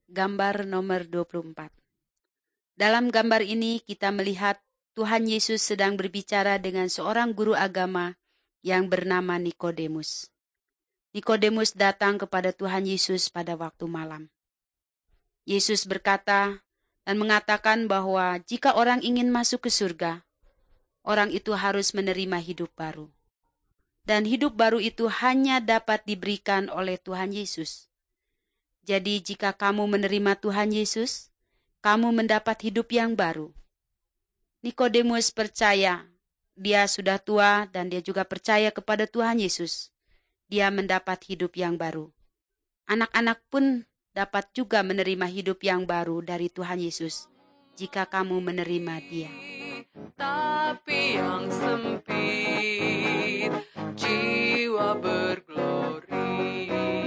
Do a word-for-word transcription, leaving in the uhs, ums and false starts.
Gambar nomor dua puluh empat. Dalam gambar ini kita melihat Tuhan Yesus sedang berbicara dengan seorang guru agama yang bernama Nikodemus. Nikodemus datang kepada Tuhan Yesus pada waktu malam. Yesus berkata dan mengatakan bahwa jika orang ingin masuk ke surga, orang itu harus menerima hidup baru. Dan hidup baru itu hanya dapat diberikan oleh Tuhan Yesus. Jadi jika kamu menerima Tuhan Yesus, kamu mendapat hidup yang baru. Nikodemus percaya, dia sudah tua dan dia juga percaya kepada Tuhan Yesus. Dia mendapat hidup yang baru. Anak-anak pun dapat juga menerima hidup yang baru dari Tuhan Yesus jika kamu menerima Dia. Tapi yang sempit, jiwa berglori.